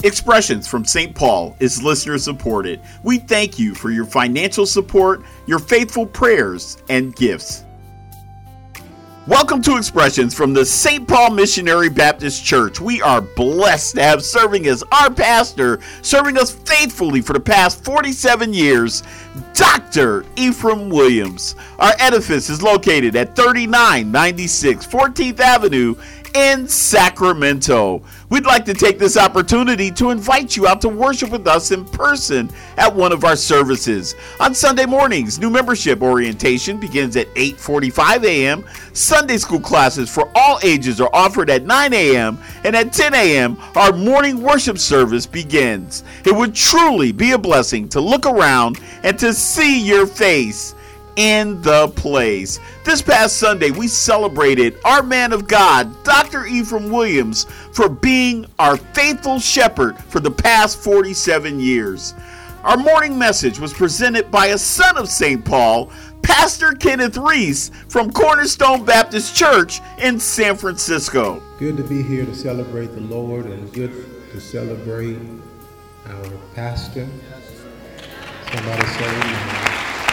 Expressions from St. Paul is listener supported. We thank you for your financial support, your faithful prayers, and gifts. Welcome to Expressions from the St. Paul Missionary Baptist Church. We are blessed to have serving as our pastor, serving us faithfully for the past 47 years, Dr. Ephraim Williams. Our edifice is located at 3996 14th Avenue in Sacramento. We'd like to take this opportunity to invite you out to worship with us in person at one of our services. On Sunday mornings, new membership orientation begins at 8:45 a.m. Sunday school classes for all ages are offered at 9 a.m. and at 10 a.m. our morning worship service begins. It would truly be a blessing to look around and to see your face in the place. This past Sunday, we celebrated our man of God, Dr. Ephraim Williams, for being our faithful shepherd for the past 47 years. Our morning message was presented by a son of St. Paul, Pastor Kenneth Reese from Cornerstone Baptist Church in San Francisco. Good to be here to celebrate the Lord and good to celebrate our pastor. Somebody say amen.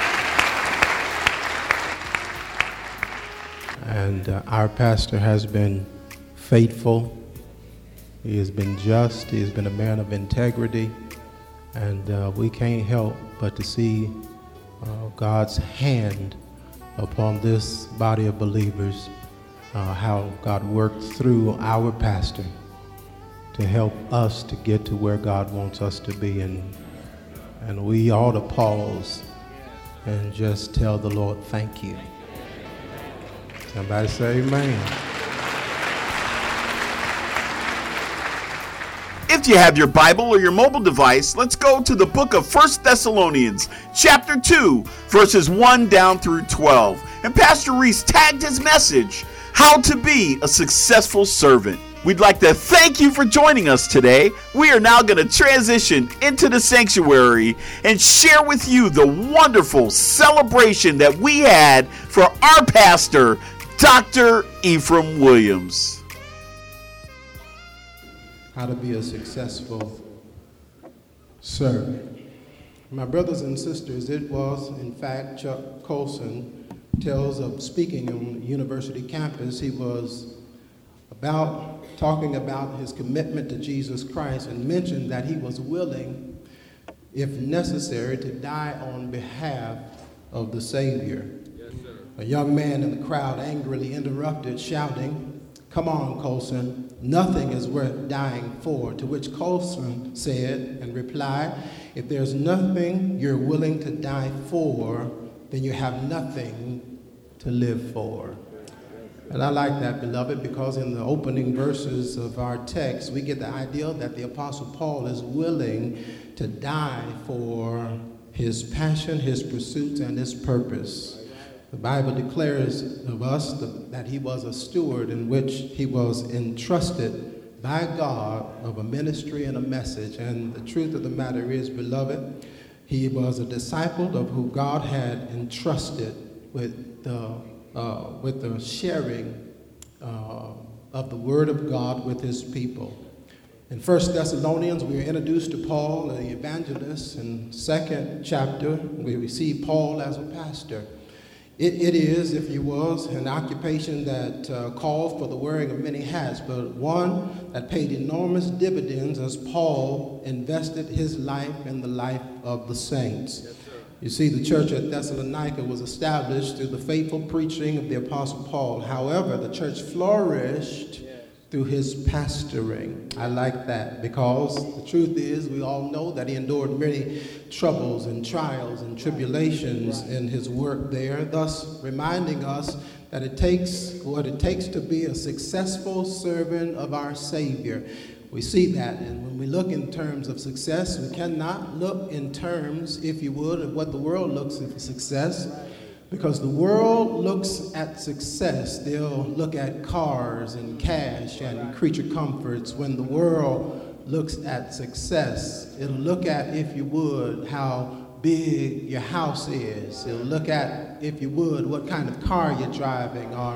And our pastor has been faithful. He has been just. He has been a man of integrity. And we can't help but to see God's hand upon this body of believers, how God worked through our pastor to help us to get to where God wants us to be. And we ought to pause and just tell the Lord, thank you. Somebody say amen. If you have your Bible or your mobile device, let's go to the book of 1 Thessalonians, chapter 2, verses 1 down through 12. And Pastor Reese tagged his message, How to Be a Successful Servant. We'd like to thank you for joining us today. We are now going to transition into the sanctuary and share with you the wonderful celebration that we had for our pastor, Dr. Ephraim Williams. How to be a successful servant. My brothers and sisters, it was, in fact, Chuck Colson tells of speaking on the university campus. He was talking about his commitment to Jesus Christ and mentioned that he was willing, if necessary, to die on behalf of the Savior. A young man in the crowd angrily interrupted, shouting, "Come on, Colson, nothing is worth dying for." To which Colson said and replied, "If there's nothing you're willing to die for, then you have nothing to live for." And I like that, beloved, because in the opening verses of our text, we get the idea that the Apostle Paul is willing to die for his passion, his pursuits, and his purpose. The Bible declares of us that he was a steward in which he was entrusted by God of a ministry and a message. And the truth of the matter is, beloved, he was a disciple of who God had entrusted with the sharing of the Word of God with his people. In 1 Thessalonians, we are introduced to Paul, the evangelist. In 2nd chapter, we see Paul as a pastor. It is, if you will, an occupation that called for the wearing of many hats, but one that paid enormous dividends as Paul invested his life in the life of the saints. Yes, you see, the church at Thessalonica was established through the faithful preaching of the Apostle Paul. However, the church flourished through his pastoring. I like that because the truth is we all know that he endured many troubles and trials and tribulations in his work there, thus reminding us that it takes what it takes to be a successful servant of our Savior. We see that, and when we look in terms of success, we cannot look in terms, if you would, of what the world looks at for success. Because the world looks at success, they'll look at cars and cash and creature comforts. When the world looks at success, it'll look at, if you would, how big your house is. It'll look at, if you would, what kind of car you're driving, or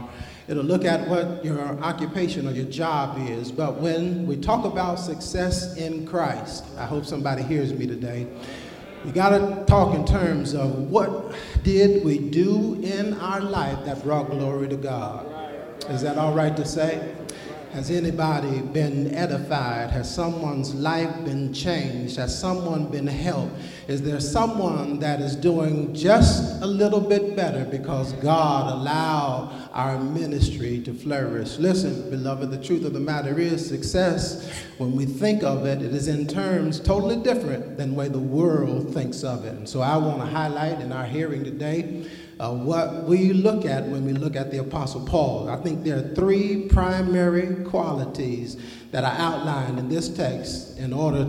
It'll look at what your occupation or your job is. But when we talk about success in Christ, I hope somebody hears me today, we got to talk in terms of what did we do in our life that brought glory to God. Is that all right to say? Has anybody been edified? Has someone's life been changed? Has someone been helped? Is there someone that is doing just a little bit better because God allowed our ministry to flourish? Listen, beloved, the truth of the matter is success, when we think of it, it is in terms totally different than the way the world thinks of it. And so I want to highlight in our hearing today what we look at when we look at the Apostle Paul. I think there are three primary qualities that are outlined in this text in order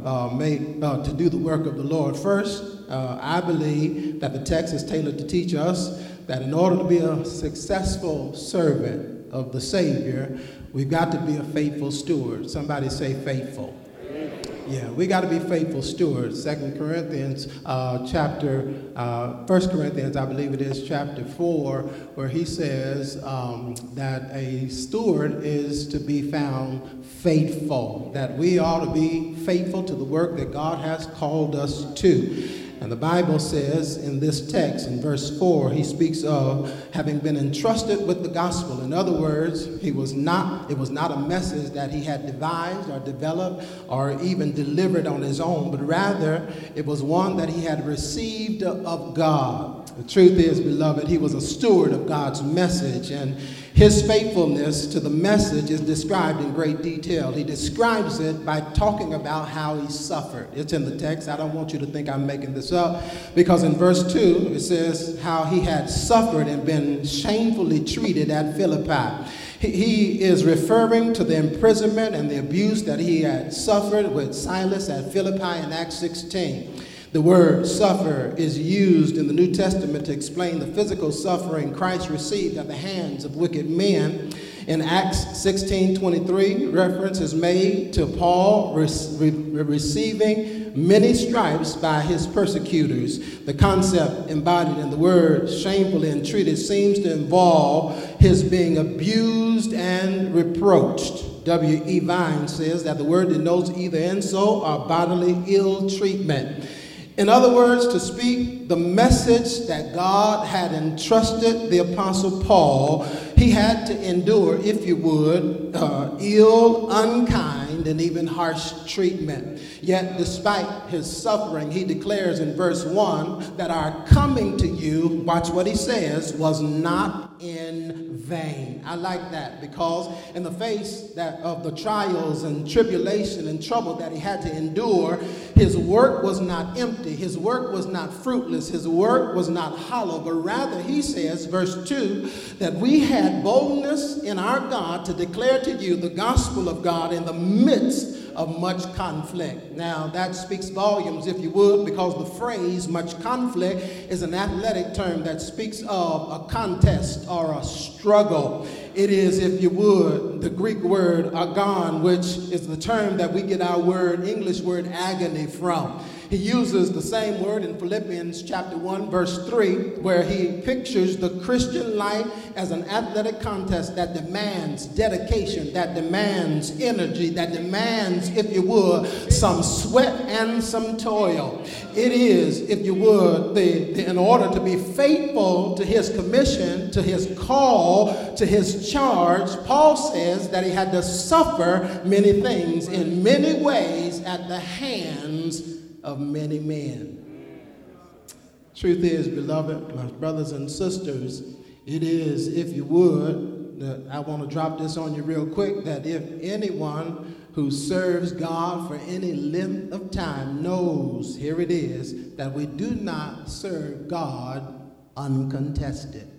to do the work of the Lord. First, I believe that the text is tailored to teach us that in order to be a successful servant of the Savior, we've got to be a faithful steward. Somebody say faithful. Yeah, we got to be faithful stewards. 2 Corinthians, 1 Corinthians, I believe it is, chapter 4, where he says that a steward is to be found faithful, that we ought to be faithful to the work that God has called us to. And the Bible says in this text, in verse 4, he speaks of having been entrusted with the gospel. In other words, it was not a message that he had devised or developed or even delivered on his own, but rather it was one that he had received of God. The truth is, beloved, he was a steward of God's message, and his faithfulness to the message is described in great detail. He describes it by talking about how he suffered. It's in the text. I don't want you to think I'm making this up, because in verse 2, it says how he had suffered and been shamefully treated at Philippi. He is referring to the imprisonment and the abuse that he had suffered with Silas at Philippi in Acts 16. The word suffer is used in the New Testament to explain the physical suffering Christ received at the hands of wicked men. In Acts 16:23, reference is made to Paul receiving many stripes by his persecutors. The concept embodied in the word shamefully entreated seems to involve his being abused and reproached. W.E. Vine says that the word denotes either insult or bodily ill treatment. In other words, to speak the message that God had entrusted the Apostle Paul, he had to endure, if you would, ill, unkind, and even harsh treatment. Yet, despite his suffering, he declares in verse 1 that our coming to you, watch what he says, was not in vain. I like that, because in the face of the trials and tribulation and trouble that he had to endure, his work was not empty. His work was not fruitless. His work was not hollow, but rather, he says, verse 2, that we had boldness in our God to declare to you the gospel of God in the midst of much conflict. Now, that speaks volumes, if you would, because the phrase much conflict is an athletic term that speaks of a contest or a struggle. It is, if you would, the Greek word agon, which is the term that we get our English word agony from. He uses the same word in Philippians chapter 1, verse 3, where he pictures the Christian life as an athletic contest that demands dedication, that demands energy, that demands, if you would, some sweat and some toil. It is, if you would, in order to be faithful to his commission, to his call, to his charge, Paul says that he had to suffer many things in many ways at the hands of many men. Truth is, beloved, my brothers and sisters, it is, if you would, I want to drop this on you real quick, that if anyone who serves God for any length of time knows, here it is, that we do not serve God uncontested.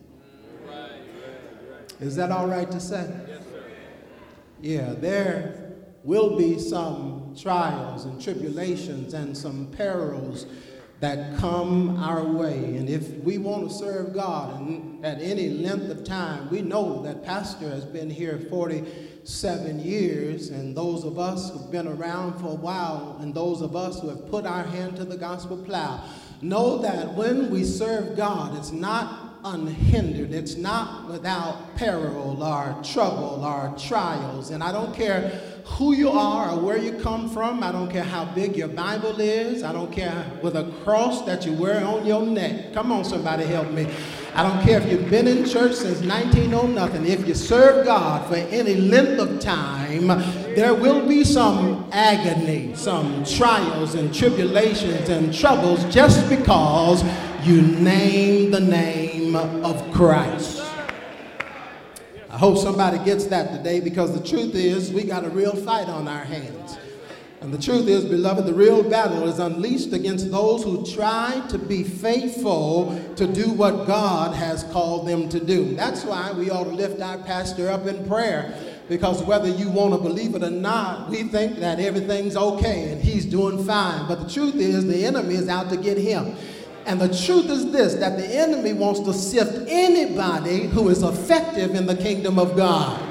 Is that all right to say? Yes, sir. Yeah, there will be some trials and tribulations and some perils that come our way. And if we want to serve God and at any length of time, we know that Pastor has been here 47 years, and those of us who've been around for a while, and those of us who have put our hand to the gospel plow, know that when we serve God, it's not unhindered. It's not without peril or trouble or trials. And I don't care who you are or where you come from. I don't care how big your Bible is. I don't care with a cross that you wear on your neck. Come on, somebody help me. I don't care if you've been in church since 1900. If you serve God for any length of time, there will be some agony, some trials and tribulations and troubles just because you name the name of Christ. I hope somebody gets that today, because the truth is we got a real fight on our hands. And the truth is, beloved, the real battle is unleashed against those who try to be faithful to do what God has called them to do. That's why we ought to lift our pastor up in prayer, because whether you want to believe it or not, we think that everything's okay and he's doing fine. But the truth is, the enemy is out to get him. And the truth is this, that the enemy wants to sift anybody who is effective in the kingdom of God.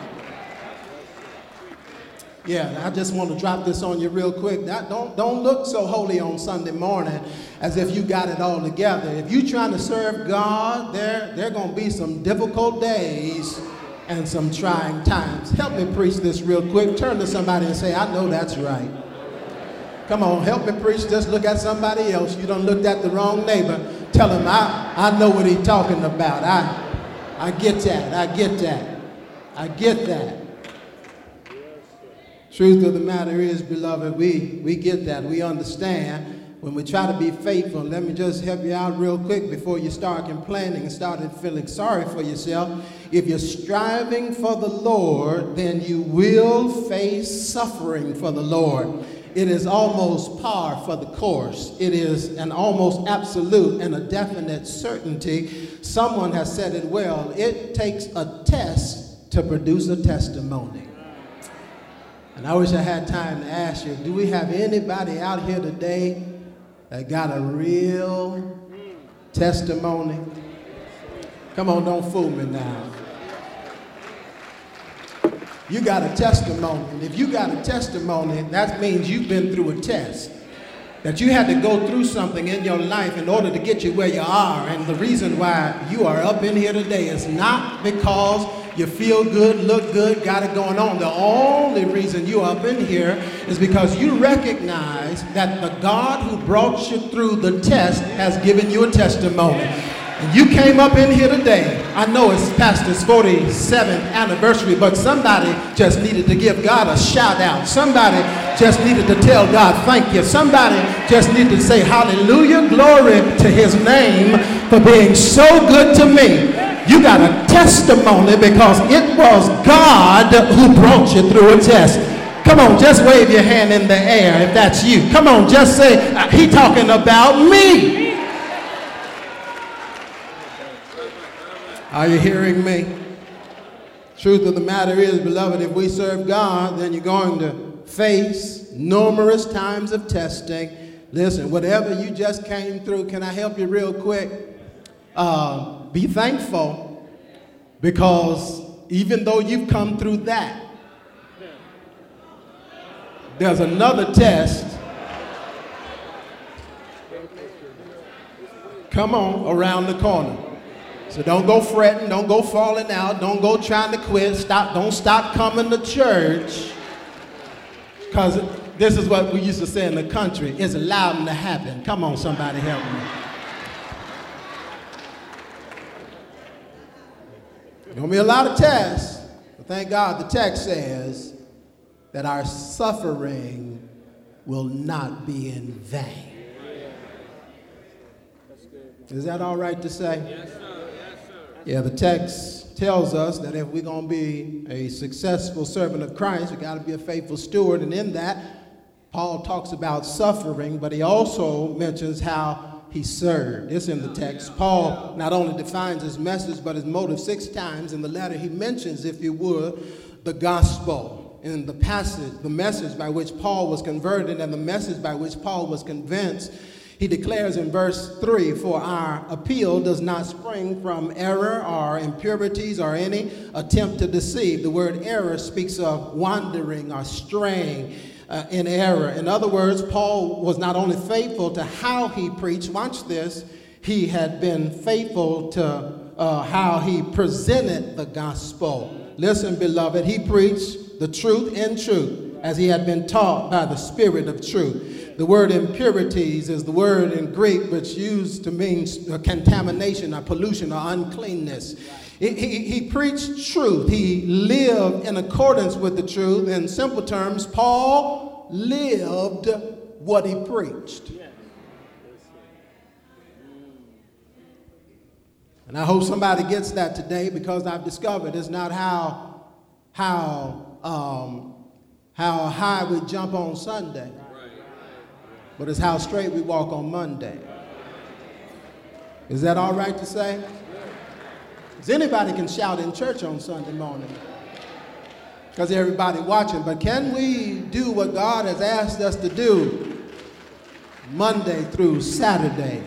Yeah, I just want to drop this on you real quick. Don't look so holy on Sunday morning as if you got it all together. If you're trying to serve God, there are going to be some difficult days and some trying times. Help me preach this real quick. Turn to somebody and say, I know that's right. Come on, help me preach. Just look at somebody else. You done looked at the wrong neighbor. Tell him, I know what he's talking about. I get that. I get that. I get that. Truth of the matter is, beloved, we get that. We understand when we try to be faithful. Let me just help you out real quick before you start complaining and started feeling sorry for yourself. If you're striving for the Lord, then you will face suffering for the Lord. It is almost par for the course. It is an almost absolute and a definite certainty. Someone has said it well. It takes a test to produce a testimony. And I wish I had time to ask you, do we have anybody out here today that got a real testimony? Come on, don't fool me now. You got a testimony. And if you got a testimony, that means you've been through a test. That you had to go through something in your life in order to get you where you are. And the reason why you are up in here today is not because you feel good, look good, got it going on. The only reason you're up in here is because you recognize that the God who brought you through the test has given you a testimony. And you came up in here today. I know it's Pastor's 47th anniversary, but somebody just needed to give God a shout out. Somebody just needed to tell God thank you. Somebody just needed to say hallelujah, glory to his name for being so good to me. You got a testimony because it was God who brought you through a test. Come on, just wave your hand in the air if that's you. Come on, just say, he talking about me. Are you hearing me? Truth of the matter is, beloved, if we serve God, then you're going to face numerous times of testing. Listen, whatever you just came through, can I help you real quick? Be thankful, because even though you've come through that, there's another test. Come on, around the corner. So don't go fretting, don't go falling out, don't go trying to quit, don't stop coming to church. Because this is what we used to say in the country, it's allowing to happen. Come on, somebody help me. There's going to be a lot of tests, but thank God the text says that our suffering will not be in vain. Is that all right to say? Yes, sir. Yes, sir. Yeah, the text tells us that if we're going to be a successful servant of Christ, we got to be a faithful steward. And in that, Paul talks about suffering, but he also mentions how he served. It's in the text. Paul not only defines his message, but his motive 6 times. In the letter, he mentions, if you would, the gospel. In the passage, the message by which Paul was converted and the message by which Paul was convinced, he declares in verse 3, for our appeal does not spring from error or impurities or any attempt to deceive. The word error speaks of wandering or straying in error. In other words, Paul was not only faithful to how he preached, watch this, he had been faithful to how he presented the gospel. Listen, beloved, he preached the truth in truth as he had been taught by the Spirit of truth. The word impurities is the word in Greek which used to mean contamination or pollution or uncleanness. He preached truth. He lived in accordance with the truth. In simple terms, Paul lived what he preached. And I hope somebody gets that today, because I've discovered it's not how high we jump on Sunday, but it's how straight we walk on Monday. Is that all right to say? Because anybody can shout in church on Sunday morning, because everybody watching. But can we do what God has asked us to do Monday through Saturday?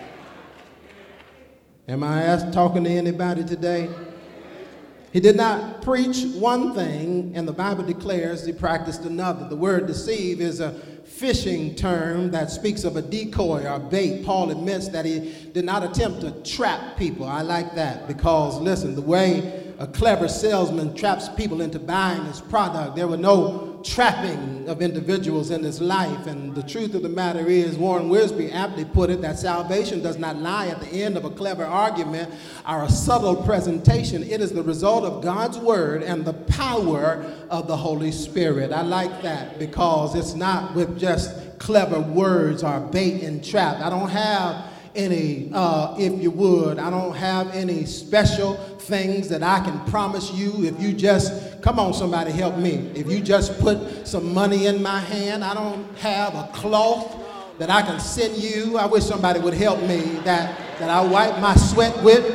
Am I talking to anybody today? He did not preach one thing, and the Bible declares he practiced another. The word deceive is a fishing term that speaks of a decoy or bait. Paul admits that he did not attempt to trap people. I like that, because, listen, the way a clever salesman traps people into buying his product, there were no trapping of individuals in his life. And the truth of the matter is, Warren Wiersbe aptly put it, that salvation does not lie at the end of a clever argument or a subtle presentation. It is the result of God's word and the power of the Holy Spirit. I like that, because it's not with just clever words or bait and trap. I don't have any, if you would, I don't have any special things that I can promise you. If you just, come on, somebody help me. If you just put some money in my hand, I don't have a cloth that I can send you. I wish somebody would help me that I wipe my sweat with.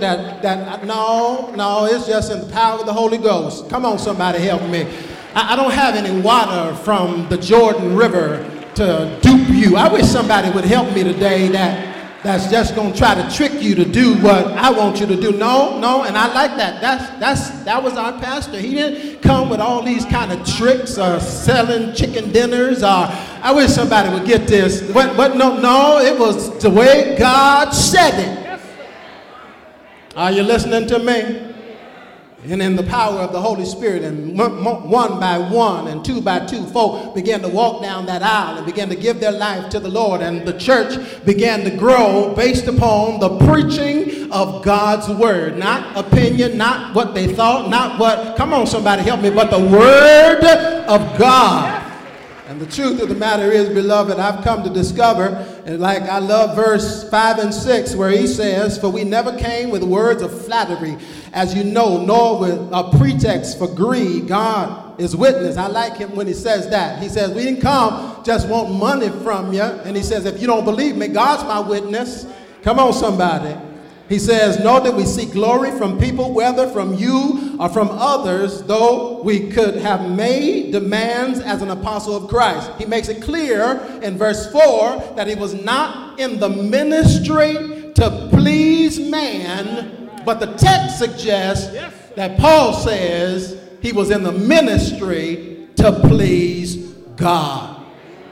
No, it's just in the power of the Holy Ghost. Come on, somebody help me. I don't have any water from the Jordan River to dupe you. I wish somebody would help me today that's just going to try to trick you to do what I want you to do. No, and I like that. That was our pastor. He didn't come with all these kind of tricks or selling chicken dinners. I wish somebody would get this. No, it was the way God said it. Are you listening to me? And in the power of the Holy Spirit, and one by one and two by two, folk began to walk down that aisle and began to give their life to the Lord. And the church began to grow based upon the preaching of God's word. Not opinion, not what they thought, not what, come on somebody help me, but the word of God. And the truth of the matter is, beloved, I've come to discover, and like I love verse 5 and 6, where he says, for we never came with words of flattery, as you know, nor with a pretext for greed. God is witness. I like him when he says that. He says, we didn't come just want money from you. And he says, if you don't believe me, God's my witness. Come on, somebody. He says, nor did we seek glory from people, whether from you or from others, though we could have made demands as an apostle of Christ. He makes it clear in verse 4 that he was not in the ministry to please man, but the text suggests that Paul says he was in the ministry to please God.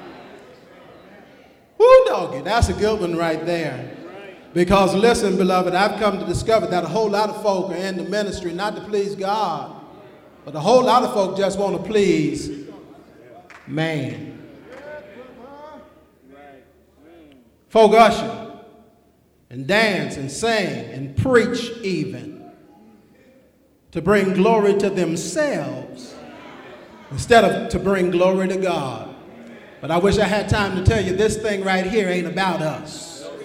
Woo, doggy, that's a good one right there. Because listen, beloved, I've come to discover that a whole lot of folk are in the ministry not to please God, but a whole lot of folk just want to please man. Folk usher and dance and sing and preach even to bring glory to themselves instead of to bring glory to God. But I wish I had time to tell you this thing right here ain't about us.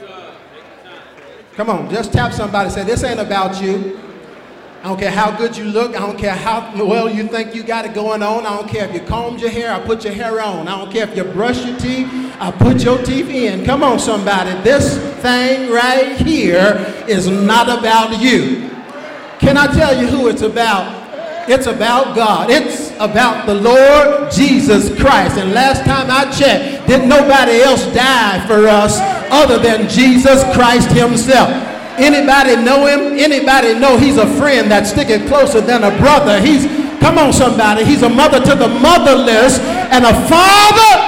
Come on, just tap somebody and say, this ain't about you. I don't care how good you look. I don't care how well you think you got it going on. I don't care if you combed your hair or put your hair on. I don't care if you brush your teeth or put your teeth in. Come on, somebody. This thing right here is not about you. Can I tell you who it's about? It's about God. It's about the Lord Jesus Christ. And last time I checked, didn't nobody else die for us other than Jesus Christ himself. Anybody know him? Anybody know he's a friend that's sticking closer than a brother? Come on somebody, he's a mother to the motherless and a father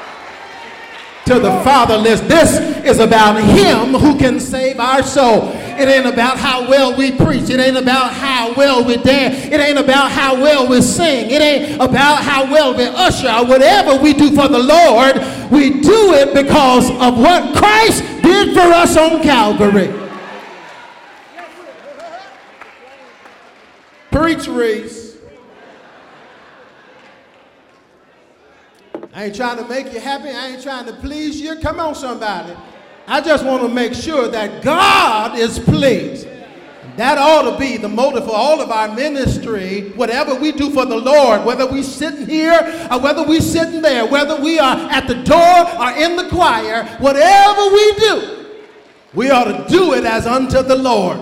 to the fatherless. This is about him who can save our soul. It ain't about how well we preach. It ain't about how well we dance. It ain't about how well we sing. It ain't about how well we usher. Or whatever we do for the Lord, we do it because of what Christ did for us on Calvary. Preach, Reese. I ain't trying to make you happy. I ain't trying to please you. Come on, somebody. I just want to make sure that God is pleased. That ought to be the motive for all of our ministry. Whatever we do for the Lord, whether we sitting here or whether we sitting there, whether we are at the door or in the choir, whatever we do, we ought to do it as unto the Lord.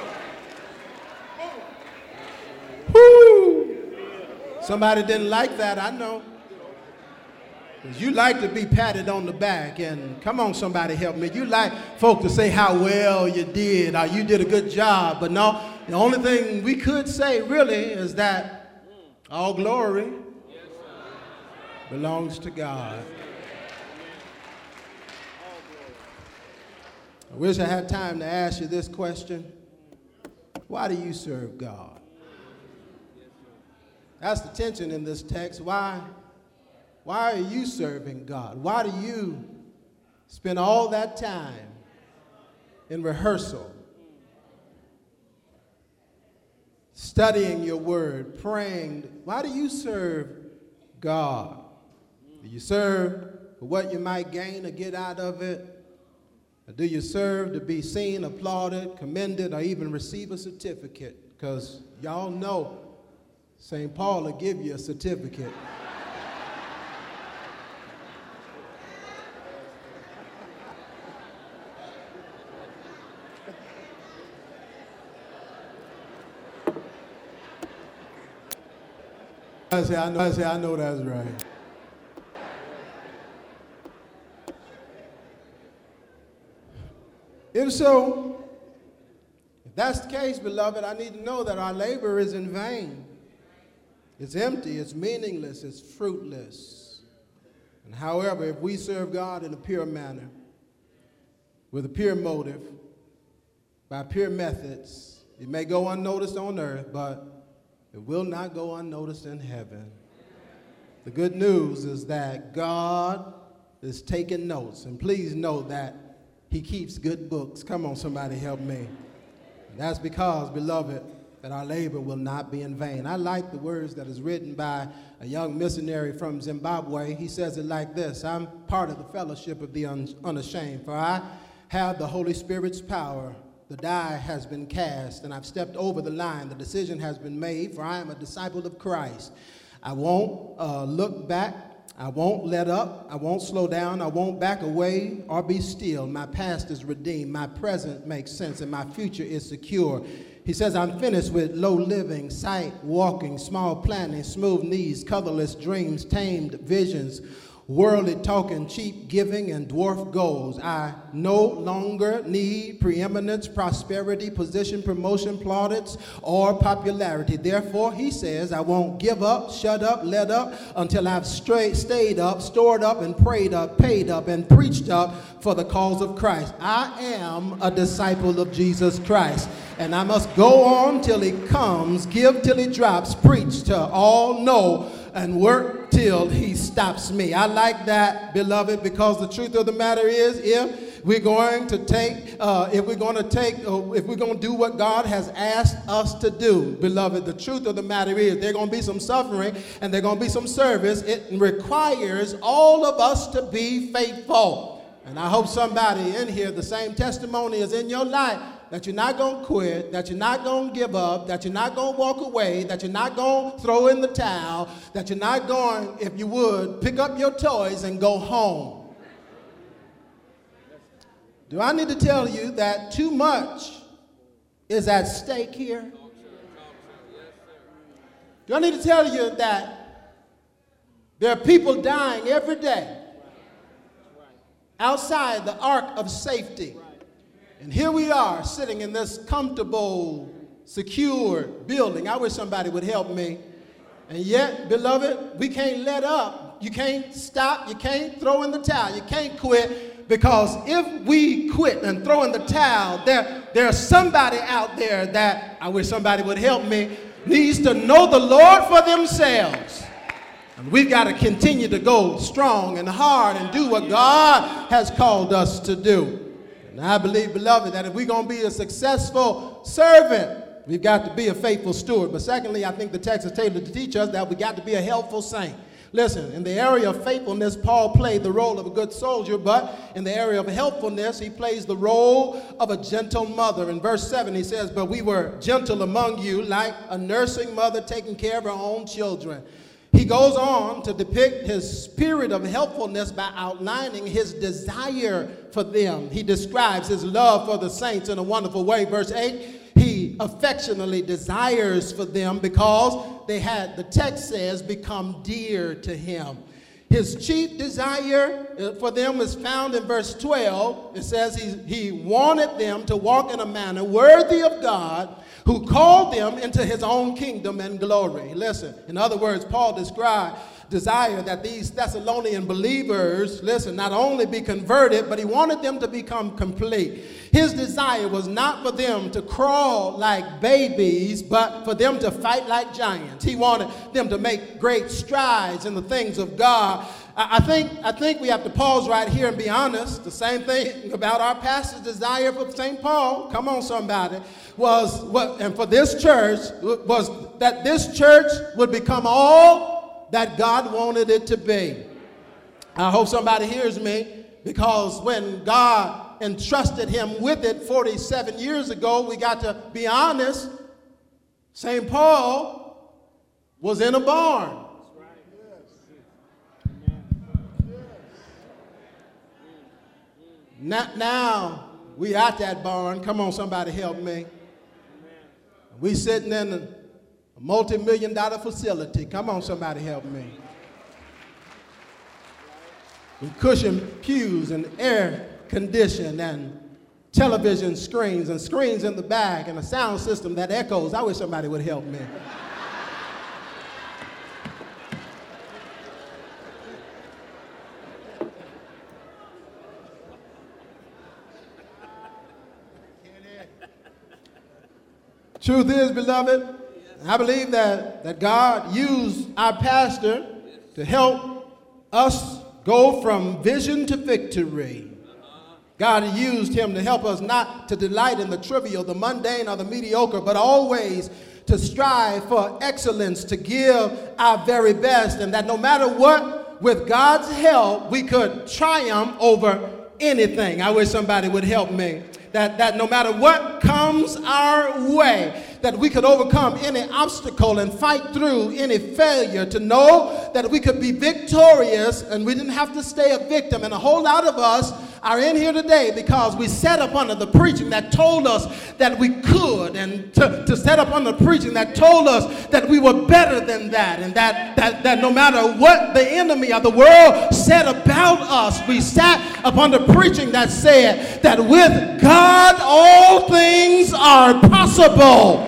Woo! Somebody didn't like that, I know. Because you like to be patted on the back, and come on, somebody help me. You like folk to say how well you did or you did a good job. But no, the only thing we could say really is that all glory belongs to God. I wish I had time to ask you this question. Why do you serve God? That's the tension in this text. Why are you serving God? Why do you spend all that time in rehearsal, studying your word, praying? Why do you serve God? Do you serve for what you might gain or get out of it? Or do you serve to be seen, applauded, commended, or even receive a certificate? Because y'all know St. Paul will give you a certificate. I know that's right. If so, if that's the case, beloved, I need to know that our labor is in vain. It's empty, it's meaningless, it's fruitless. And however, if we serve God in a pure manner, with a pure motive, by pure methods, it may go unnoticed on earth, but it will not go unnoticed in heaven. The good news is that God is taking notes. And please know that he keeps good books. Come on, somebody help me. And that's because, beloved, that our labor will not be in vain. I like the words that is written by a young missionary from Zimbabwe. He says it like this: I'm part of the fellowship of the unashamed, for I have the Holy Spirit's power. The die has been cast, and I've stepped over the line. The decision has been made, for I am a disciple of Christ. I won't look back. I won't let up. I won't slow down. I won't back away or be still. My past is redeemed. My present makes sense, and my future is secure. He says, I'm finished with low living, sight walking, small planning, smooth knees, colorless dreams, tamed visions, worldly talking, cheap giving, and dwarf goals. I no longer need preeminence, prosperity, position, promotion, plaudits, or popularity. Therefore, he says, I won't give up, shut up, let up until I've stayed up, stored up, and prayed up, paid up, and preached up for the cause of Christ. I am a disciple of Jesus Christ, and I must go on till he comes, give till he drops, preach to all, know, and work till he stops me. I like that, beloved, because the truth of the matter is, if we're going to do what God has asked us to do, beloved, the truth of the matter is there's going to be some suffering and there's going to be some service. It requires all of us to be faithful. And I hope somebody in here, the same testimony is in your life, that you're not going to quit, that you're not going to give up, that you're not going to walk away, that you're not going to throw in the towel, that you're not going, if you would, pick up your toys and go home. Do I need to tell you that too much is at stake here? Do I need to tell you that there are people dying every day outside the ark of safety? And here we are sitting in this comfortable, secure building. I wish somebody would help me. And yet, beloved, we can't let up. You can't stop. You can't throw in the towel. You can't quit, because if we quit and throw in the towel, there there's somebody out there that, I wish somebody would help me, needs to know the Lord for themselves. And we've got to continue to go strong and hard and do what God has called us to do. And I believe, beloved, that if we're going to be a successful servant, we've got to be a faithful steward. But secondly, I think the text is tailored to teach us that we got to be a helpful saint. Listen, in the area of faithfulness, Paul played the role of a good soldier, but in the area of helpfulness, he plays the role of a gentle mother. In verse 7, he says, "But we were gentle among you, like a nursing mother taking care of her own children." He goes on to depict his spirit of helpfulness by outlining his desire for them. He describes his love for the saints in a wonderful way. Verse 8, he affectionately desires for them because they had, the text says, become dear to him. His chief desire for them is found in verse 12. It says he wanted them to walk in a manner worthy of God, who called them into his own kingdom and glory. Listen, in other words, Paul described desire that these Thessalonian believers, listen, not only be converted, but he wanted them to become complete. His desire was not for them to crawl like babies, but for them to fight like giants. He wanted them to make great strides in the things of God. I think we have to pause right here and be honest. The same thing about our pastor's desire for St. Paul, come on somebody, was what, and for this church, was that this church would become all that God wanted it to be. I hope somebody hears me, because when God entrusted him with it 47 years ago, we got to be honest, St. Paul was in a barn. Now we at that barn. Come on, somebody help me. We sitting in a multi-million-dollar facility. Come on, somebody help me. With cushioned pews and air conditioned and television screens and screens in the back and a sound system that echoes. I wish somebody would help me. Truth is, beloved, I believe that God used our pastor to help us go from vision to victory. God used him to help us not to delight in the trivial, the mundane, or the mediocre, but always to strive for excellence, to give our very best, and that no matter what, with God's help, we could triumph over anything. I wish somebody would help me. That no matter what comes our way, that we could overcome any obstacle and fight through any failure, to know that we could be victorious and we didn't have to stay a victim. And a whole lot of us are in here today because we sat up under the preaching that told us that we could, and to set up under the preaching that told us that we were better than that, and that no matter what the enemy of the world said about us, we sat upon the preaching that said that with God all things are possible.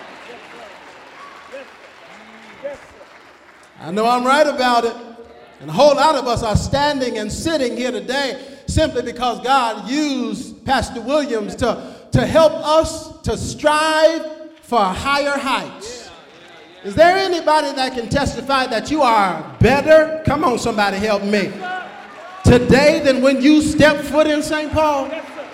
I know I'm right about it. And a whole lot of us are standing and sitting here today simply because God used Pastor Williams to help us to strive for higher heights. Is there anybody that can testify that you are better? Come on, somebody help me. Today than when you stepped foot in St. Paul?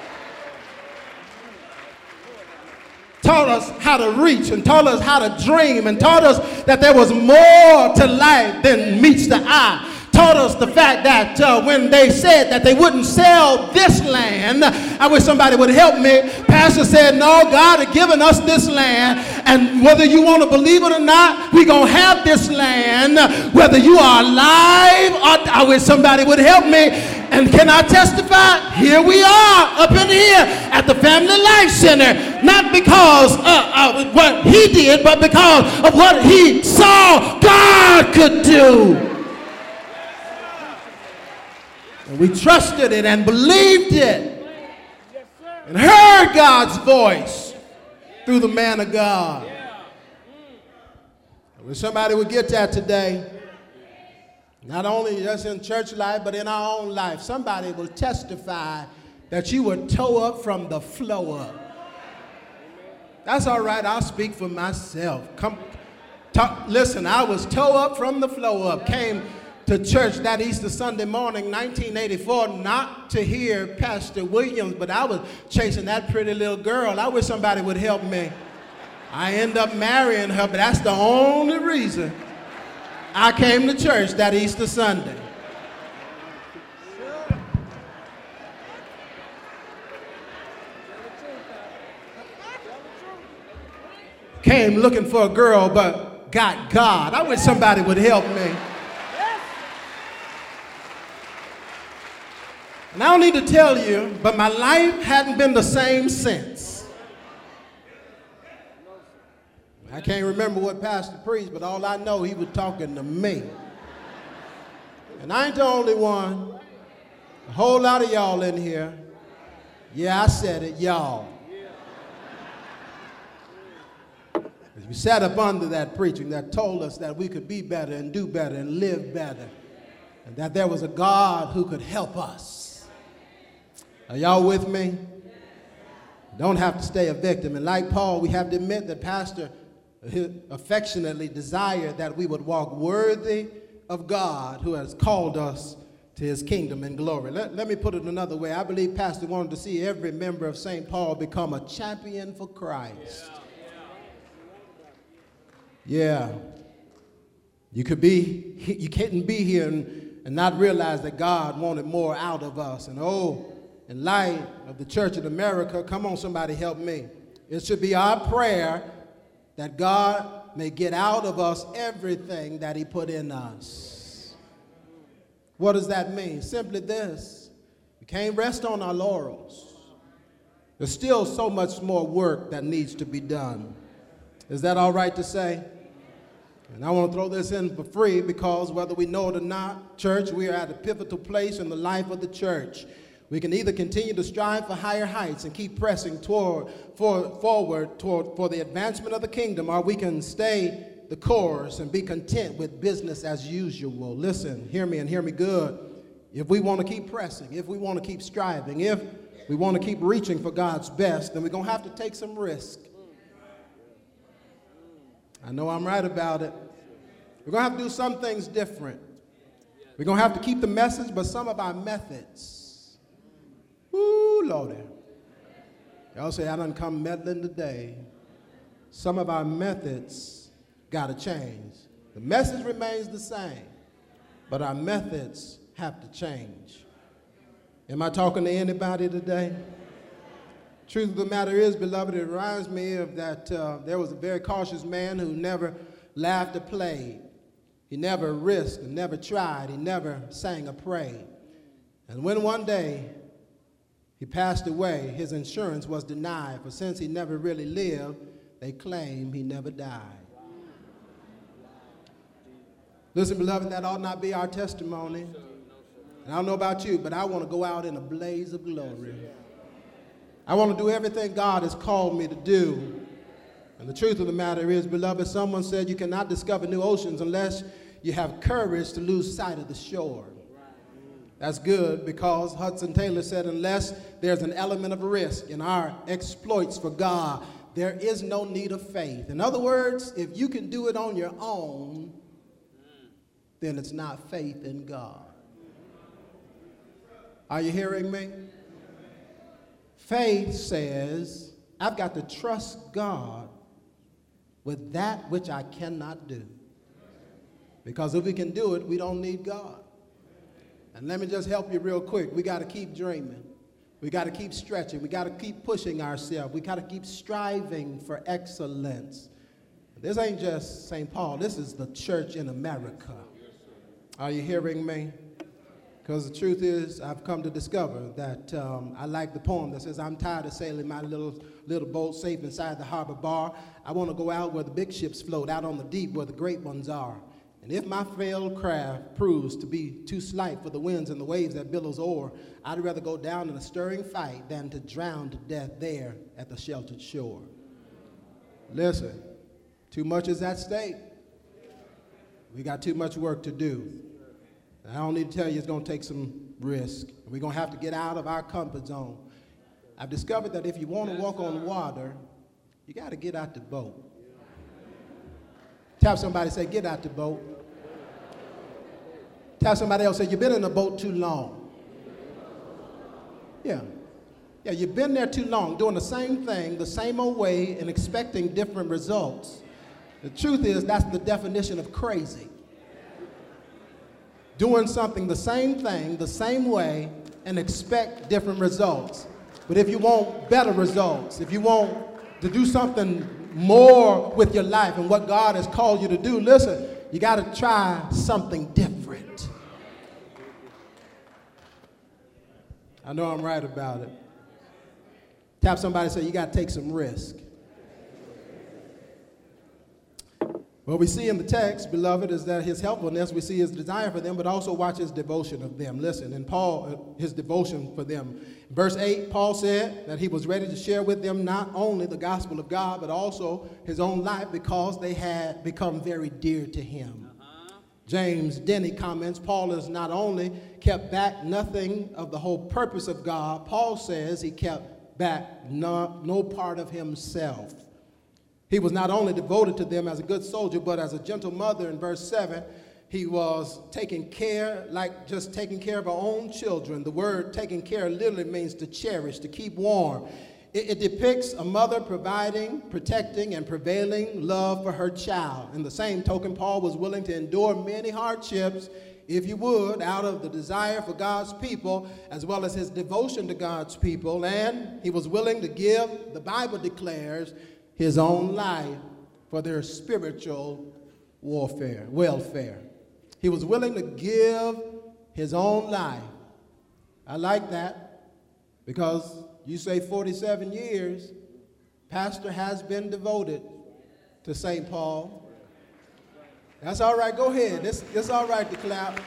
Taught us how to reach, and taught us how to dream, and taught us that there was more to life than meets the eye. Taught us the fact that when they said that they wouldn't sell this land, I wish somebody would help me. Pastor said, no, God had given us this land, and whether you want to believe it or not, we're going to have this land, whether you are alive or, I wish somebody would help me. And can I testify? Here we are up in here at the Family Life Center, not because of what he did, but because of what he saw God could do. And we trusted it and believed it and heard God's voice through the man of God. I wish somebody would get that today. Not only just in church life, but in our own life. Somebody will testify that you were toe up from the flow up. That's all right. I'll speak for myself. Listen, I was toe up from the flow up. Came to church that Easter Sunday morning, 1984, not to hear Pastor Williams, but I was chasing that pretty little girl. I wish somebody would help me. I end up marrying her, but that's the only reason I came to church that Easter Sunday. Came looking for a girl, but got God. I wish somebody would help me. And I don't need to tell you, but my life hadn't been the same since. I can't remember what Pastor preached, but all I know, he was talking to me. And I ain't the only one. A whole lot of y'all in here. Yeah, I said it, y'all. We sat up under that preaching that told us that we could be better and do better and live better, and that there was a God who could help us. Are y'all with me? Don't have to stay a victim. And like Paul, we have to admit that Pastor affectionately desired that we would walk worthy of God who has called us to his kingdom and glory. Let me put it another way. I believe Pastor wanted to see every member of St. Paul become a champion for Christ. Yeah. You couldn't be here and not realize that God wanted more out of us. And in light of the Church in America, come on, somebody help me. It should be our prayer that God may get out of us everything that he put in us. What does that mean? Simply this: we can't rest on our laurels. There's still so much more work that needs to be done. Is that all right to say? And I want to throw this in for free because whether we know it or not, church, we are at a pivotal place in the life of the church. We can either continue to strive for higher heights and keep pressing forward for the advancement of the kingdom, or we can stay the course and be content with business as usual. Listen, hear me and hear me good. If we want to keep pressing, if we want to keep striving, if we want to keep reaching for God's best, then we're going to have to take some risk. I know I'm right about it. We're going to have to do some things different. We're going to have to keep the message, but some of our methods. Woo, Lordy. Y'all say, I done come meddling today. Some of our methods got to change. The message remains the same, but our methods have to change. Am I talking to anybody today? Truth of the matter is, beloved, it reminds me of that there was a very cautious man who never laughed or played. He never risked and never tried. He never sang or prayed. And when one day he passed away, his insurance was denied, for since he never really lived, they claim he never died. Listen, beloved, that ought not be our testimony. And I don't know about you, but I want to go out in a blaze of glory. I want to do everything God has called me to do. And the truth of the matter is, beloved, someone said you cannot discover new oceans unless you have courage to lose sight of the shore. That's good because Hudson Taylor said, unless there's an element of risk in our exploits for God, there is no need of faith. In other words, if you can do it on your own, then it's not faith in God. Are you hearing me? Faith says, I've got to trust God with that which I cannot do. Because if we can do it, we don't need God. And let me just help you real quick. We got to keep dreaming. We got to keep stretching. We got to keep pushing ourselves. We got to keep striving for excellence. This ain't just St. Paul. This is the church in America. Are you hearing me? Because the truth is, I've come to discover that I like the poem that says, I'm tired of sailing my little boat safe inside the harbor bar. I want to go out where the big ships float, out on the deep where the great ones are. And if my frail craft proves to be too slight for the winds and the waves that billows o'er, I'd rather go down in a stirring fight than to drown to death there at the sheltered shore. Listen, too much is at stake. We got too much work to do. I don't need to tell you it's going to take some risk. We're going to have to get out of our comfort zone. I've discovered that if you want to walk on water, you got to get out the boat. Tap somebody, say, get out the boat. Tap somebody else, say, you've been in the boat too long. Yeah. Yeah, you've been there too long, doing the same thing, the same old way, and expecting different results. The truth is, that's the definition of crazy. Doing something, the same thing, the same way, and expect different results. But if you want better results, if you want to do something more with your life and what God has called you to do, listen, you got to try something different. I know I'm right about it. Tap somebody and say, you got to take some risk. What we see in the text, beloved, is that his helpfulness, we see his desire for them, but also watch his devotion of them. Listen, and Paul, his devotion for them. In verse 8, Paul said that he was ready to share with them not only the gospel of God, but also his own life because they had become very dear to him. James Denny comments, Paul has not only kept back nothing of the whole purpose of God, Paul says he kept back no part of himself. He was not only devoted to them as a good soldier, but as a gentle mother in verse 7, he was taking care, like just taking care of her own children. The word taking care literally means to cherish, to keep warm. It depicts a mother providing, protecting, and prevailing love for her child. In the same token, Paul was willing to endure many hardships, if you would, out of the desire for God's people, as well as his devotion to God's people. And he was willing to give, the Bible declares, his own life for their spiritual welfare. He was willing to give his own life. I like that because you say 47 years, pastor has been devoted to St. Paul. That's all right. Go ahead. It's all right to clap.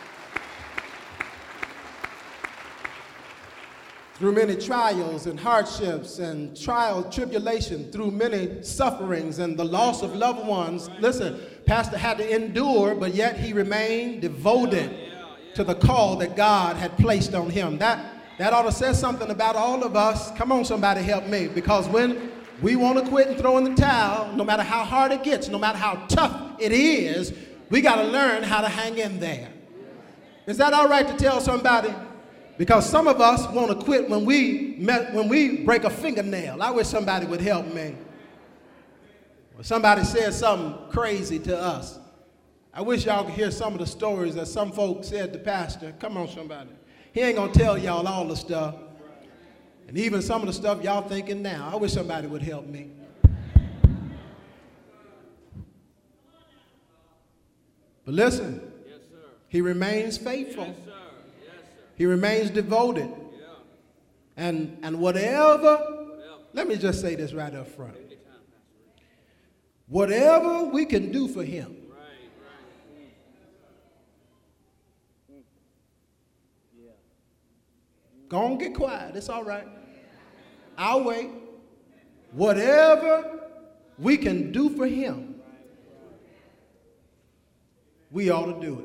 Through many trials and hardships and tribulation, through many sufferings and the loss of loved ones. Listen, pastor had to endure, but yet he remained devoted to the call that God had placed on him. That ought to say something about all of us. Come on, somebody help me. Because when we want to quit and throw in the towel, no matter how hard it gets, no matter how tough it is, we got to learn how to hang in there. Is that all right to tell somebody? Because some of us want to quit when we break a fingernail. I wish somebody would help me. Or somebody said something crazy to us. I wish y'all could hear some of the stories that some folks said to pastor. Come on, somebody. He ain't going to tell y'all all the stuff. And even some of the stuff y'all thinking now. I wish somebody would help me. But listen, yes, sir. He remains faithful. Yes, sir. He remains devoted. Yeah. And whatever, let me just say this right up front. Whatever we can do for him, go on, get quiet. It's all right. I'll wait. Whatever we can do for him, we ought to do it.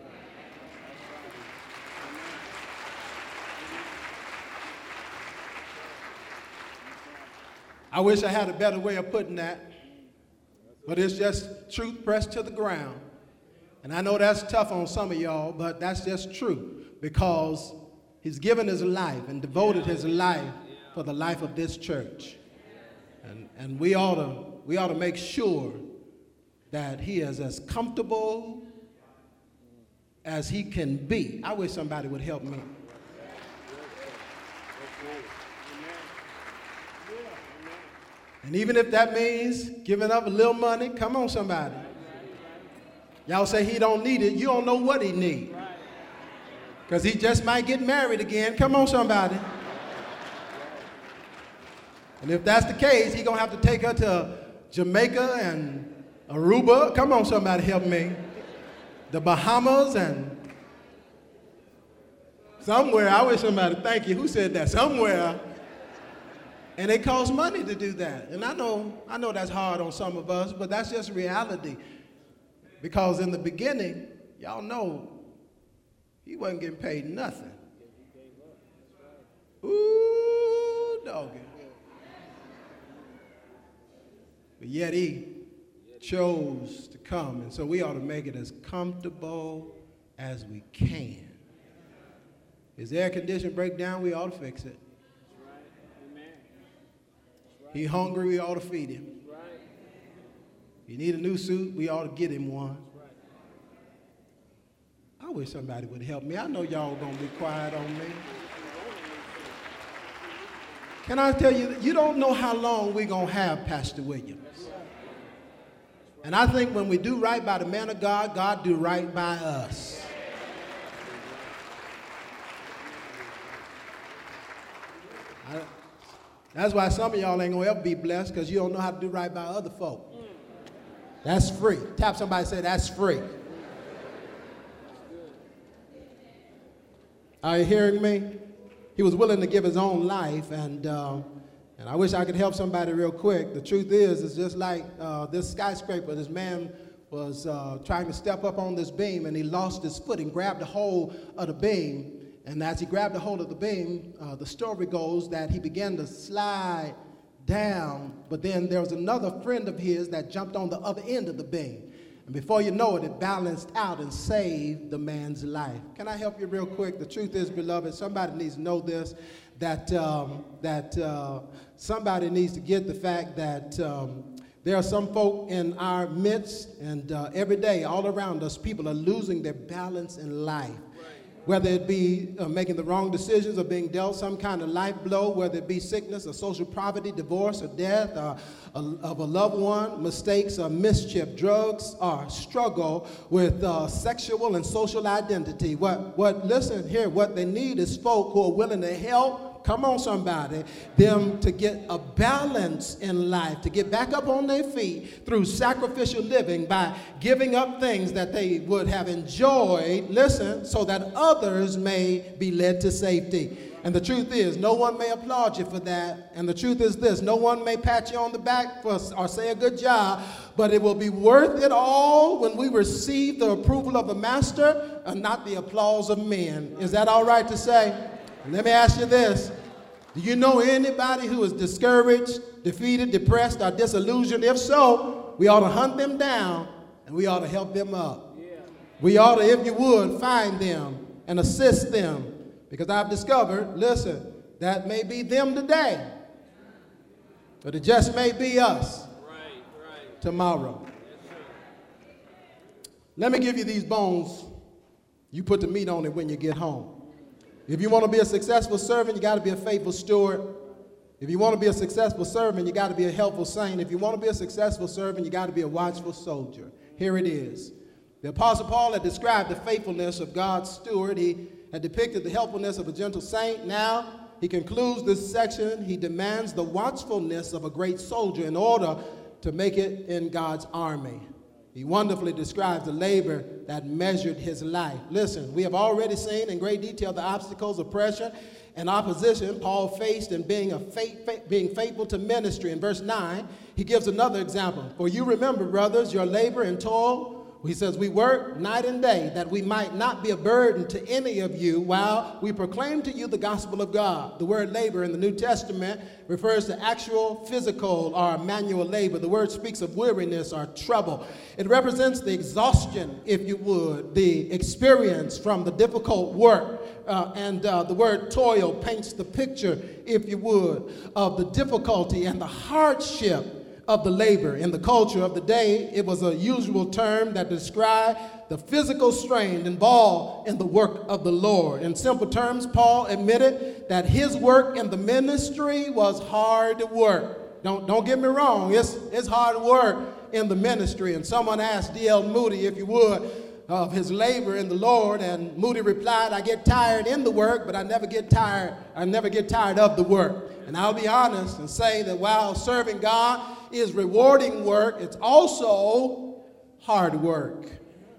I wish I had a better way of putting that, but it's just truth pressed to the ground. And I know that's tough on some of y'all, but that's just true because he's given his life and devoted his life for the life of this church. And we ought to make sure that he is as comfortable as he can be. I wish somebody would help me. And even if that means giving up a little money, come on, somebody. Y'all say he don't need it. You don't know what he needs. Because he just might get married again. Come on, somebody. And if that's the case, he's going to have to take her to Jamaica and Aruba. Come on, somebody, help me. The Bahamas and somewhere. I wish somebody, thank you. Who said that? Somewhere. And it costs money to do that. And I know that's hard on some of us, but that's just reality. Because in the beginning, y'all know, he wasn't getting paid nothing. Ooh, doggy. but yet he chose to come. And so we ought to make it as comfortable as we can. His air condition break down, we ought to fix it. He hungry, we ought to feed him. He need a new suit, we ought to get him one. I wish somebody would help me. I know y'all are going to be quiet on me. Can I tell you, you don't know how long we're going to have Pastor Williams. And I think when we do right by the man of God, God do right by us. That's why some of y'all ain't going to ever be blessed, because you don't know how to do right by other folk. That's free. Tap somebody and say, that's free. Are you hearing me? He was willing to give his own life, and I wish I could help somebody real quick. The truth is, it's just like this skyscraper. This man was trying to step up on this beam, and he lost his footing, grabbed a hold of the beam, and as he grabbed a hold of the beam, the story goes that he began to slide down, but then there was another friend of his that jumped on the other end of the beam. And before you know it, it balanced out and saved the man's life. Can I help you real quick? The truth is, beloved, somebody needs to know this, that somebody needs to get the fact that there are some folk in our midst, and every day, all around us, people are losing their balance in life. Whether it be making the wrong decisions or being dealt some kind of life blow, whether it be sickness or social poverty, divorce or death of a loved one, mistakes or mischief, drugs or struggle with sexual and social identity. Listen here, what they need is folk who are willing to help. Come on, somebody, them to get a balance in life, to get back up on their feet through sacrificial living by giving up things that they would have enjoyed, listen, so that others may be led to safety. And the truth is, no one may applaud you for that. And the truth is this, no one may pat you on the back or say a good job, but it will be worth it all when we receive the approval of the master and not the applause of men. Is that all right to say? Let me ask you this. Do you know anybody who is discouraged, defeated, depressed, or disillusioned? If so, we ought to hunt them down and we ought to help them up. Yeah. We ought to, if you would, find them and assist them. Because I've discovered, listen, that may be them today, but it just may be us tomorrow. Let me give you these bones. You put the meat on it when you get home. If you want to be a successful servant, you got to be a faithful steward. If you want to be a successful servant, you got to be a helpful saint. If you want to be a successful servant, you got to be a watchful soldier. Here it is. The Apostle Paul had described the faithfulness of God's steward. He had depicted the helpfulness of a gentle saint. Now, he concludes this section. He demands the watchfulness of a great soldier in order to make it in God's army. He wonderfully describes the labor that measured his life. Listen, we have already seen in great detail the obstacles, oppression, and opposition Paul faced in being faithful to ministry. In verse 9, he gives another example. For you remember, brothers, your labor and toil. He says, we work night and day that we might not be a burden to any of you while we proclaim to you the gospel of God. The word labor in the New Testament refers to actual physical or manual labor. The word speaks of weariness or trouble. It represents the exhaustion, if you would, the experience from the difficult work. And the word toil paints the picture, if you would, of the difficulty and the hardship of the labor. In the culture of the day, it was a usual term that described the physical strain involved in the work of the Lord. In simple terms, Paul admitted that his work in the ministry was hard work. Don't get me wrong, it's hard work in the ministry. And someone asked D.L. Moody, if you would, of his labor in the Lord, and Moody replied, I get tired in the work, but I never get tired of the work. And I'll be honest and say that while serving God is rewarding work, it's also hard work.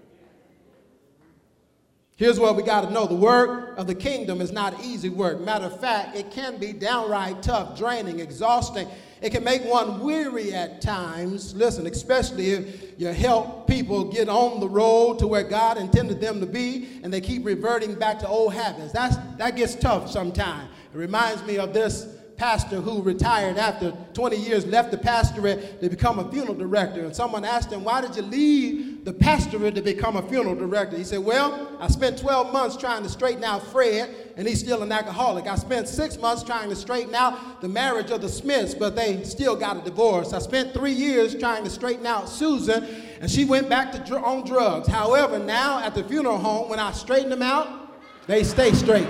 Here's what we got to know. The work of the kingdom is not easy work. Matter of fact, it can be downright tough, draining, exhausting. It can make one weary at times. Listen, especially if you help people get on the road to where God intended them to be and they keep reverting back to old habits. That gets tough sometimes. It reminds me of this pastor who retired after 20 years, left the pastorate to become a funeral director. And someone asked him, why did you leave the pastorate to become a funeral director? He said, well, I spent 12 months trying to straighten out Fred, and he's still an alcoholic. I spent 6 months trying to straighten out the marriage of the Smiths, but they still got a divorce. I spent 3 years trying to straighten out Susan, and she went back on drugs. However, now at the funeral home, when I straighten them out, they stay straight.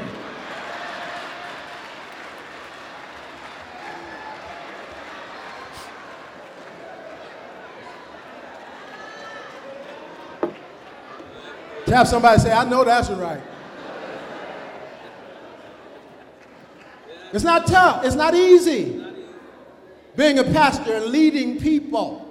Tap somebody, say, I know that's right. It's not tough. It's not easy being a pastor and leading people.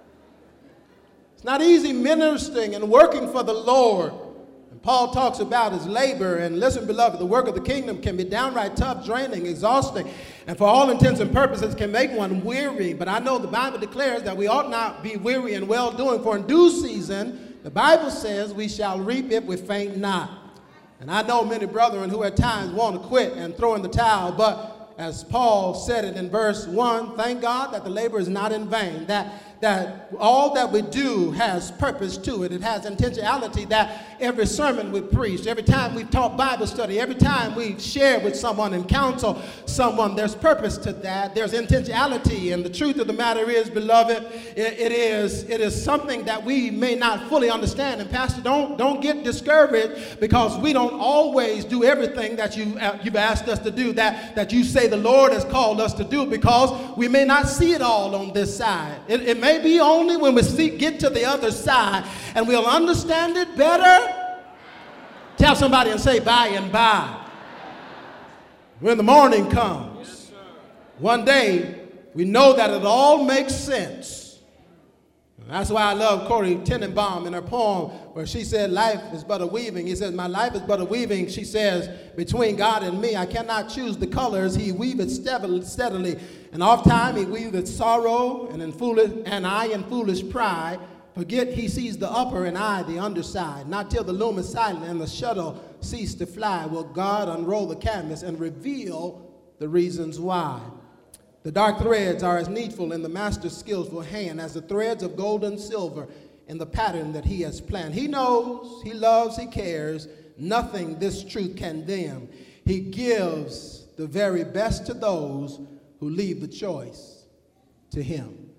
It's not easy ministering and working for the Lord. And Paul talks about his labor. And listen, beloved, the work of the kingdom can be downright tough, draining, exhausting, and for all intents and purposes can make one weary. But I know the Bible declares that we ought not be weary in well-doing, for in due season the Bible says we shall reap if we faint not. And I know many brethren who at times want to quit and throw in the towel, but as Paul said it in verse 1, thank God that the labor is not in vain, that all that we do has purpose to it. It has intentionality, that every sermon we preach, every time we taught Bible study, every time we share with someone and counsel someone, there's purpose to that. There's intentionality. And the truth of the matter is, beloved, it is something that we may not fully understand. And Pastor, don't get discouraged because we don't always do everything that you've asked us to do, that you say the Lord has called us to do, because we may not see it all on this side. It may be only when we get to the other side and we'll understand it better. Tell somebody and say, by and by. When the morning comes, one day we know that it all makes sense. That's why I love Corrie Tenenbaum in her poem where she said, life is but a weaving. He says, my life is but a weaving, she says, between God and me. I cannot choose the colors. He weaveth steadily. And oft time he weaveth sorrow, and I in foolish pride forget he sees the upper and I the underside. Not till the loom is silent and the shuttle cease to fly will God unroll the canvas and reveal the reasons why. The dark threads are as needful in the master's skillful hand as the threads of gold and silver in the pattern that he has planned. He knows, he loves, he cares. Nothing this truth can dim. He gives the very best to those who leave the choice to him.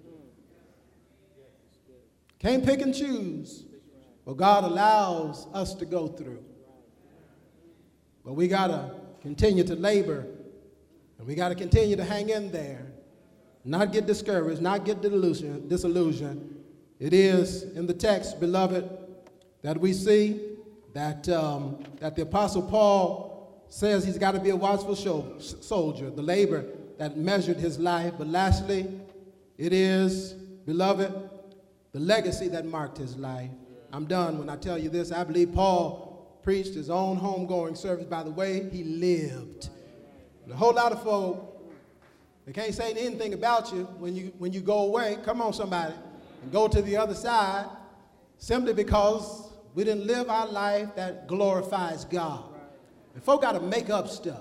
Can't pick and choose what God allows us to go through. But we got to continue to labor, and we got to continue to hang in there, not get discouraged, not get disillusioned. It is in the text, beloved, that we see that the Apostle Paul says he's got to be a watchful soldier, the labor that measured his life. But lastly, it is, beloved, the legacy that marked his life. I'm done when I tell you this. I believe Paul preached his own homegoing service by the way he lived. And a whole lot of folk, they can't say anything about you when you go away. Come on, somebody. And go to the other side simply because we didn't live our life that glorifies God. And folk got to make up stuff.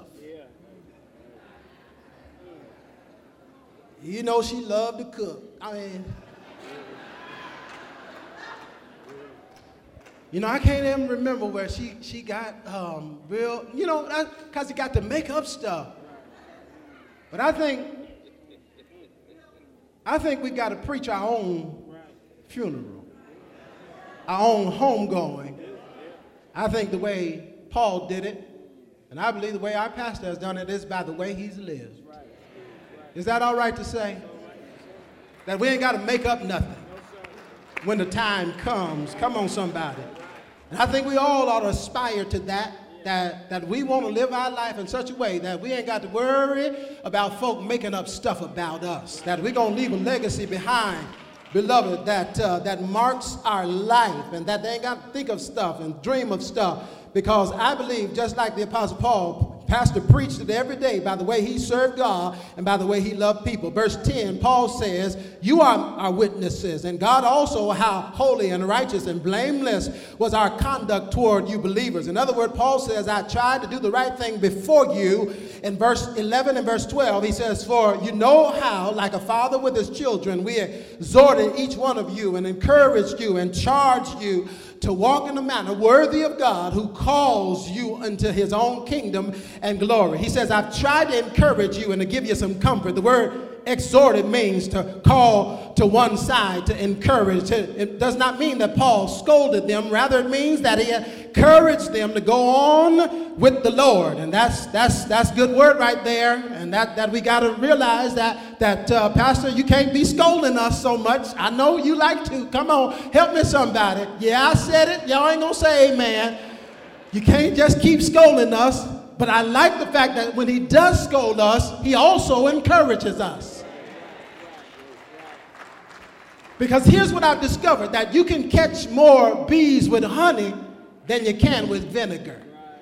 You know, she loved to cook. I mean, you know, I can't even remember where she got real, you know, because he got to make up stuff. But I think we got to preach our own funeral, our own homegoing. I think the way Paul did it, and I believe the way our pastor has done it, is by the way he's lived. Is that all right to say? That we ain't got to make up nothing when the time comes. Come on, somebody. And I think we all ought to aspire to that we want to live our life in such a way that we ain't got to worry about folk making up stuff about us, that we're going to leave a legacy behind, beloved, that marks our life, and that they ain't got to think of stuff and dream of stuff, because I believe, just like the Apostle Paul Pastor preached it every day by the way he served God and by the way he loved people. Verse 10, Paul says, you are our witnesses, and God also how holy and righteous and blameless was our conduct toward you believers. In other words, Paul says, I tried to do the right thing before you. In verse 11 and verse 12, he says, for you know how, like a father with his children, we exhorted each one of you and encouraged you and charged you to walk in a manner worthy of God who calls you into his own kingdom and glory. He says, I've tried to encourage you and to give you some comfort. The word exhorted means to call to one side, to encourage. It does not mean that Paul scolded them. Rather, it means that he encouraged them to go on with the Lord. And that's good word right there. And that we got to realize that Pastor, you can't be scolding us so much. I know you like to. Come on, help me somebody. Yeah, I said it. Y'all ain't going to say amen. You can't just keep scolding us. But I like the fact that when he does scold us, he also encourages us. Because here's what I've discovered, that you can catch more bees with honey than you can with vinegar.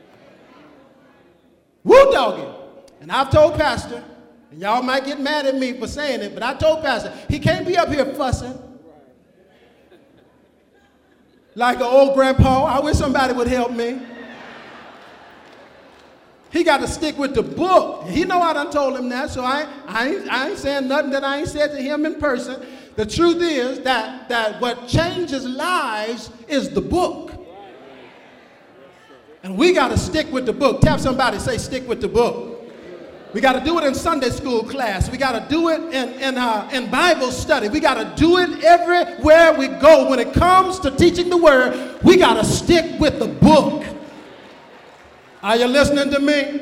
Woo doggy. And I've told Pastor, and y'all might get mad at me for saying it, but I told Pastor, he can't be up here fussing like an old grandpa. I wish somebody would help me. He got to stick with the book. He know I done told him that, so I ain't saying nothing that I ain't said to him in person. The truth is that what changes lives is the book. And we got to stick with the book. Tap somebody, say stick with the book. We got to do it in Sunday school class. We got to do it in Bible study. We got to do it everywhere we go. When it comes to teaching the word, we got to stick with the book. Are you listening to me?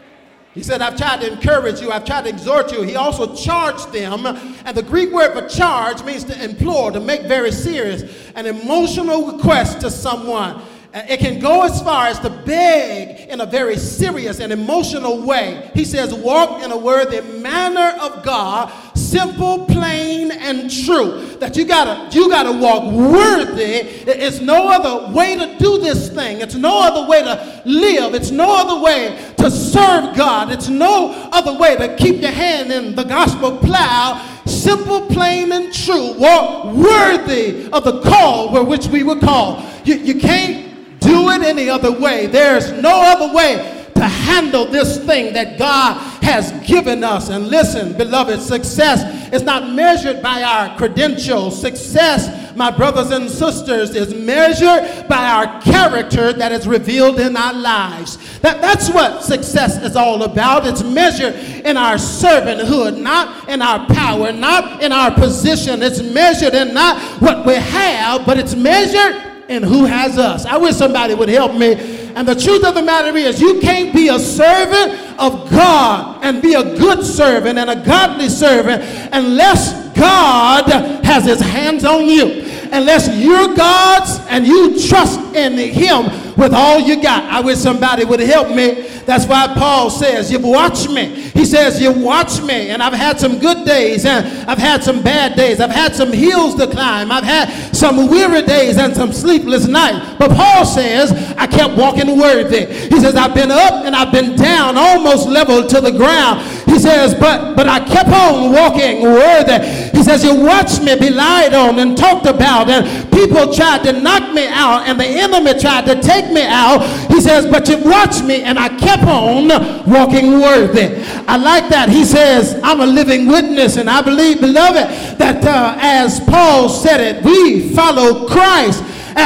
He said, I've tried to encourage you. I've tried to exhort you. He also charged them. And the Greek word for charge means to implore, to make very serious, an emotional request to someone. It can go as far as to beg in a very serious and emotional way. He says, walk in a worthy manner of God, simple, plain, and true. That you gotta walk worthy. It's no other way to do this thing. It's no other way to live. It's no other way to serve God. It's no other way to keep your hand in the gospel plow. Simple, plain, and true. Walk worthy of the call where which we were called. You can't do it any other way. There's no other way to handle this thing that God has given us. And listen, beloved, success is not measured by our credentials. Success, my brothers and sisters, is measured by our character that is revealed in our lives. That's what success is all about. It's measured in our servanthood, not in our power, not in our position. It's measured in not what we have, but it's measured in who has us. I wish somebody would help me. And the truth of the matter is, you can't be a servant of God and be a good servant and a godly servant unless God has his hands on you. Unless you're God's and you trust in him with all you got. I wish somebody would help me. That's why Paul says, you've watched me. He says, you watch me. And I've had some good days and I've had some bad days. I've had some hills to climb. I've had some weary days and some sleepless nights. But Paul says, I kept walking worthy. He says, I've been up and I've been down, almost level to the ground. He says, but I kept on walking worthy. He says, you watched me be lied on and talked about, and people tried to knock me out, and the enemy tried to take me out. He says, but you watched me, and I kept on walking worthy. I like that. He says, I'm a living witness, and I believe, beloved, that as Paul said it, we follow Christ.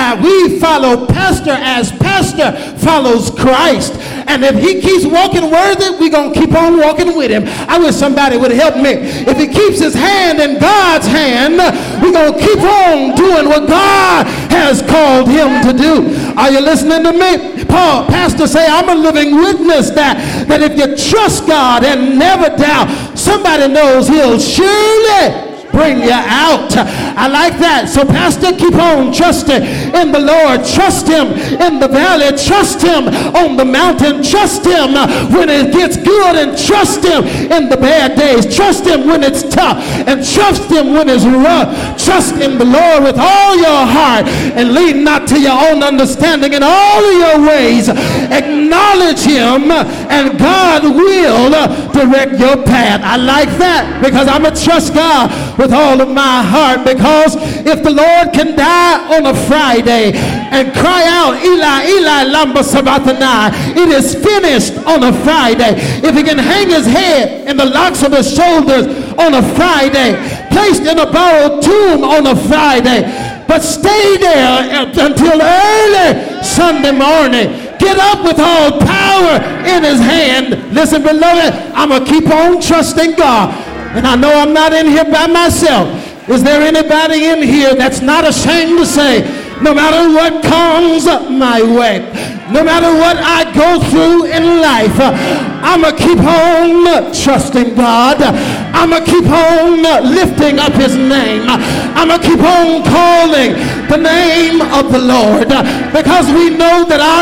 We follow pastor as pastor follows Christ. And if he keeps walking worthy, we're going to keep on walking with him. I wish somebody would help me. If he keeps his hand in God's hand, we're going to keep on doing what God has called him to do. Are you listening to me? Paul, pastor say, I'm a living witness that if you trust God and never doubt, somebody knows he'll surely bring you out. I like that. So pastor, keep on trusting in the Lord. Trust him in the valley. Trust him on the mountain. Trust him when it gets good, and trust him in the bad days. Trust him when it's tough, and trust him when it's rough. Trust in the Lord with all your heart, and lean not to your own understanding. In all of your ways acknowledge him, and God will direct your path. I like that, because I'm going to trust God with all of my heart. Because if the Lord can die on a Friday and cry out, Eli, Eli, lama sabachthani, it is finished on a Friday. If he can hang his head in the locks of his shoulders on a Friday, placed in a borrowed tomb on a Friday, but stay there until early Sunday morning. Get up with all power in his hand. Listen, beloved, I'm going to keep on trusting God. And I know I'm not in here by myself. Is there anybody in here that's not ashamed to say, no matter what comes my way, no matter what I go through in life, I'm going to keep on trusting God. I'm going to keep on lifting up his name. I'm going to keep on calling the name of the Lord, because we know that our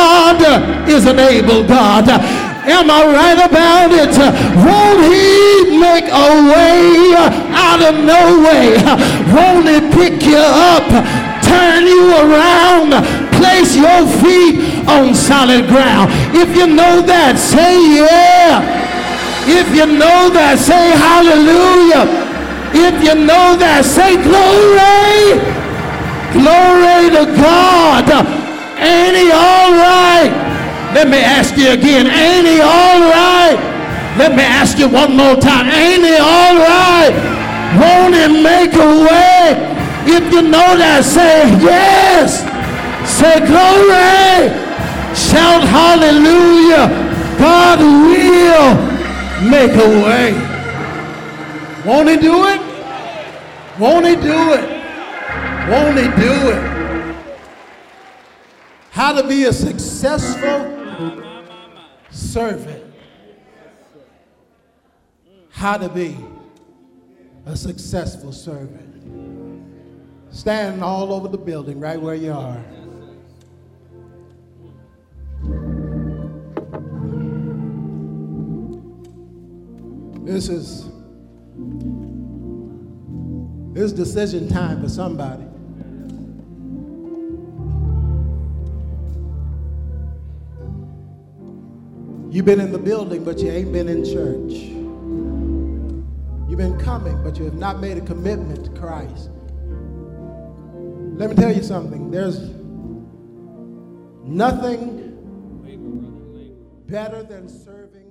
God is an able God. Am I right about it? Won't he make a way out of no way? Won't he pick you up, turn you around, place your feet on solid ground? If you know that, say yeah. If you know that, say hallelujah. If you know that, say glory. Glory to God. Ain't he all right? Let me ask you again, ain't he all right? Let me ask you one more time, ain't he all right? Won't he make a way? If you know that, say yes. Say glory. Shout hallelujah. God will make a way. Won't he do it? Won't he do it? Won't he do it? How to be a successful servant. How to be a successful servant. Stand all over the building right where you are. This is decision time for somebody. You've been in the building, but you ain't been in church. You've been coming, but you have not made a commitment to Christ. Let me tell you something. There's nothing better than serving